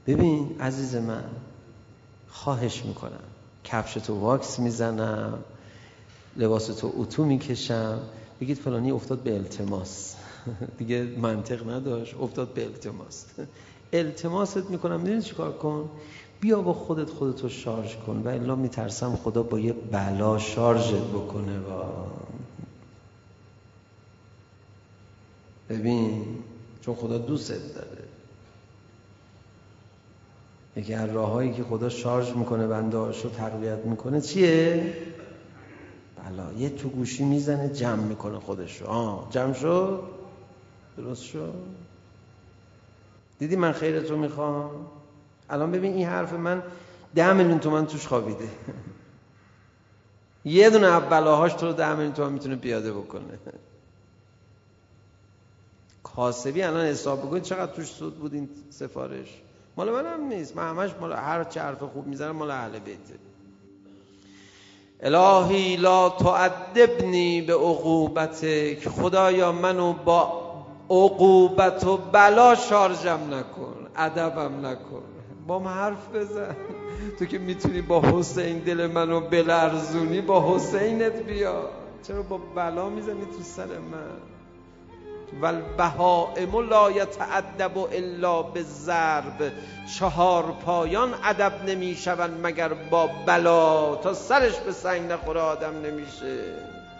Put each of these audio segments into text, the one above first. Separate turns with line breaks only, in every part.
ببین عزیز من، خواهش میکنم، کفشتو واکس میزنم، لباستو اتو میکشم، بگید فلانی افتاد به التماس. دیگه منطق نداشت، افتاد به التماس. التماست میکنم، میدونی چی کار کن؟ بیا با خودتو شارژ کن، و الا میترسم خدا با یه بلا شارژت بکنه. ببین، چون خدا دوستت داره. یکی از راهایی که خدا شارژ میکنه بنده‌هاشو تقویت میکنه چیه؟ بلا. یه تو گوشی میزنه جمع میکنه خودشو. جمع شد، درست شد. دیدی من خیرتو میخوام؟ الان ببین این حرف من 10 میلیون تومان توش خوابیده. یه دونه از بلاهاش تو رو 10 میلیون تومان میتونه پیاده بکنه. کاسبی الان حساب بکنید چقدر توش سود بود این سفارش. مال منم نیست، من همش مال هر چه حرف خوب میزنم مال اهل بیته. الهی لا تعذبنی به عقوبتک، خدایا منو با عقوبت و بلا شارژم نکن، ادبم نکن. با من حرف بزن. تو که میتونی با حسین دل منو بلرزونی، با حسینت بیا. چرا با بلا میزنی تو سر من؟ والبهائم لا یتأدب الا بالضرب، 4 پایان ادب نمیشون مگر با بلا. تا سرش به سنگ نخوره آدم نمیشه.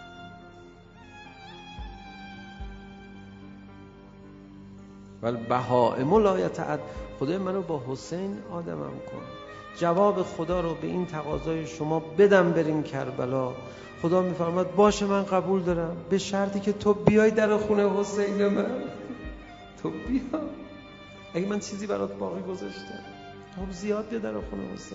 والبهائم لا یتأدب، خدای منو با حسین آدمم کن. جواب خدا رو به این تقاضای شما بدم بریم کربلا. خدا میفرماد باشه من قبول دارم، به شرطی که تو بیای در خونه حسین من. تو بیا، اگه من چیزی برات باقی گذاشتم، تو زیاد بیا در خونه حسین.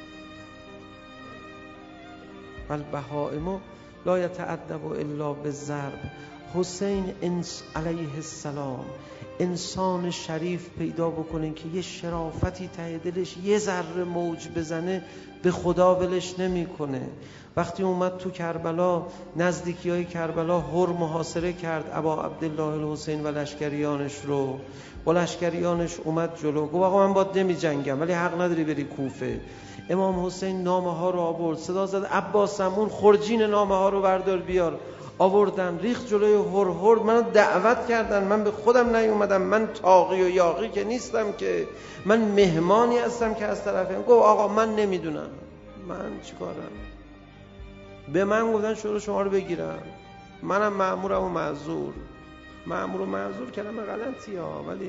والبهائم لا یتأدب الا بالضرب. حسین علیه السلام انسان شریف پیدا بکنه که یه شرافتی ته دلش یه ذره موج بزنه، به خدا ولش نمیکنه. وقتی اومد تو کربلا، نزدیکی‌های کربلا، هر محاصره کرد ابا عبدالله الحسین و لشکریانش رو. با لشکریانش اومد جلو، گفت آقا من باید نمی جنگم ولی حق نداری بری کوفه. امام حسین نامه ها رو آورد، صدا زد عباسمون خرجین نامه ها رو بردار بیار. آوردن، ریخت جلوی هر. منو دعوت کردن، من به خودم نیومدم، من تاقی و یاقی که نیستم، که من مهمانی هستم که از طرف. گفت آقا من نمیدونم، من چیکارم؟ به من گفتن شروع شما رو بگیرم، منم مأمورم و معذور. مأمور و معذور کلمه غلطی ها، ولی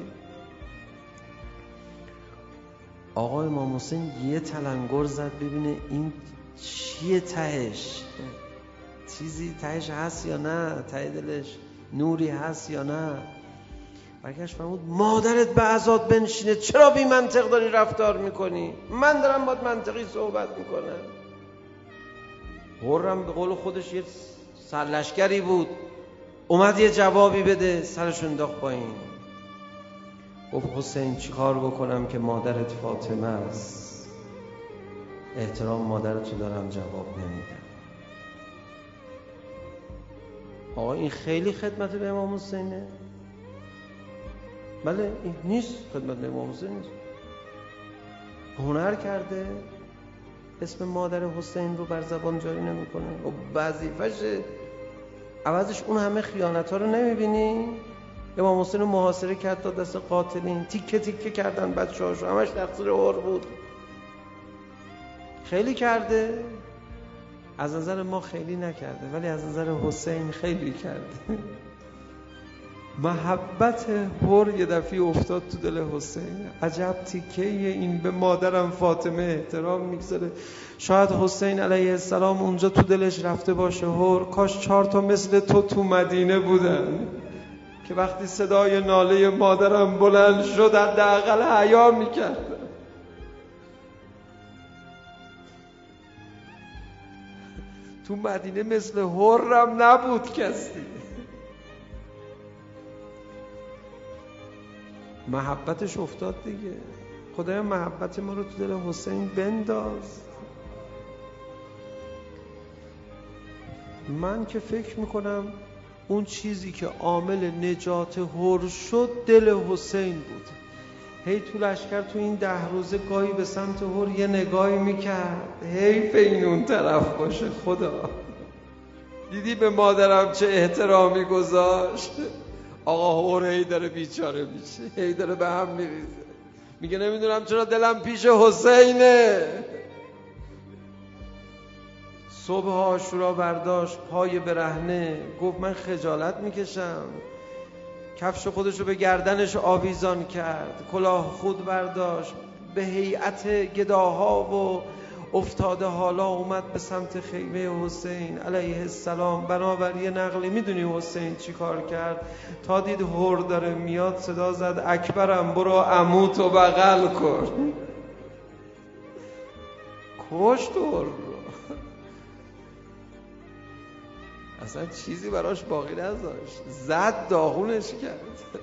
آقا امام حسین یه تلنگر زد ببینه این چیه تهش، چیزی تهش هست یا نه، ته دلش نوری هست یا نه. برگشت فرمود مادرت به عزاد بنشینه، چرا بی منطق داری رفتار میکنی؟ من دارم باید منطقی صحبت میکنم. هرم به قول خودش یه سرلشکری بود، اومد یه جوابی بده، سرشون انداخت پایین. گفت حسین چی کار بکنم که مادرت فاطمه است؟ احترام مادرتو دارم، جواب نمیدم. آقا این خیلی خدمت به امام حسینه؟ بله، این نیست خدمت به امام حسین نیست. هنر کرده اسم مادر حسین رو بر زبان جاری نمیکنه. وظیفشه. عوضش اون همه خیانت ها رو نمیبینی؟ امام حسین رو محاصره کرد، تا دست قاتلین، تیکه تیکه کردن بچه هاشو، همش تقصیر هر بود. خیلی کرده، از نظر ما خیلی نکرده، ولی از نظر حسین خیلی کرده. محبت هر یه دفعه افتاد تو دل حسین. عجب تیکه‌ایه این، به مادرم فاطمه احترام میگذاره. شاید حسین علیه السلام اونجا تو دلش رفته باشه هر کاش 4 تا مثل تو مدینه بودن، که وقتی صدای ناله مادرم بلند شد حداقل حیا میکرد. تو مدینه مثل هرم نبود کسی. محبتش افتاد دیگه. خدایا محبت ما رو تو دل حسین بنداز. من که فکر میکنم اون چیزی که عامل نجات هر شد دل حسین بود. هی تو لشکر تو این 10 روزه گاهی به سمت هور یه نگاهی میکرد، حیف این اون طرف باشه. خدا دیدی به مادرم چه احترامی گذاشت. آقا هور هی داره بیچاره میشه، هی داره به هم میریزه، میگه نمیدونم چرا دلم پیش حسینه. صبح عاشورا برداشت پای برهنه، گفت من خجالت میکشم. کفش خودشو به گردنش آویزان کرد، کلاه خود برداشت، به هیئت گداها و افتاده حالا اومد به سمت خیمه حسین علیه السلام. بنابر یه نقلی میدونی حسین چی کار کرد؟ تا دید هور داره میاد صدا زد اکبرم برو عموتو بغل کن. کشت هور رو، اصلا چیزی براش باقی نذاشت، زد داغونش کرد.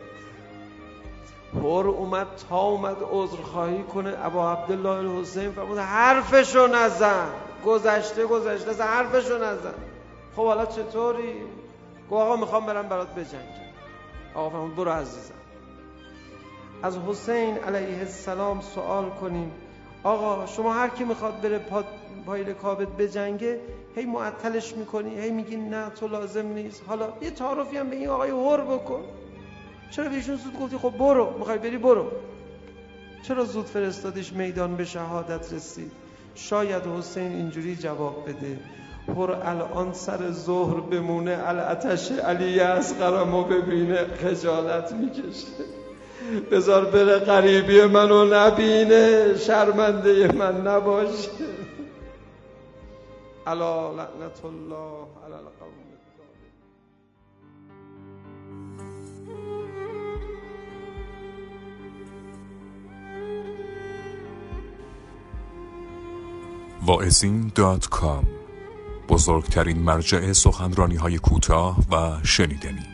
هور اومد تا اومد عذرخواهی کنه، ابا عبدالله الحسین فرمود حرفشو نزن، گذشته اصلا حرفشو نزن. خب حالا چطوری؟ گفت آقا میخوام برم برات بجنگم. آقا فرمود برو عزیزم. از حسین علیه السلام سوال کنیم آقا شما هر کی میخواد بره پای رکابت بجنگه هی معطلش میکنی، هی میگی نه تو لازم نیست، حالا یه تعارفی هم به این آقای هور بکن. چرا بهشون زود گفتی خب برو، میخوای بری برو؟ چرا زود فرستادیش میدان به شهادت رسید؟ شاید حسین اینجوری جواب بده هور الان سر ظهر بمونه، الاتش علی اصغرمو ببینه خجالت میکشه، بذار بره غریبی منو نبینه، شرمنده من نباشه. الا لعنت الله علی القوم الظالمین.
واعظین.com، بزرگترین مرجع سخنرانی‌های کوتاه و شنیدنی.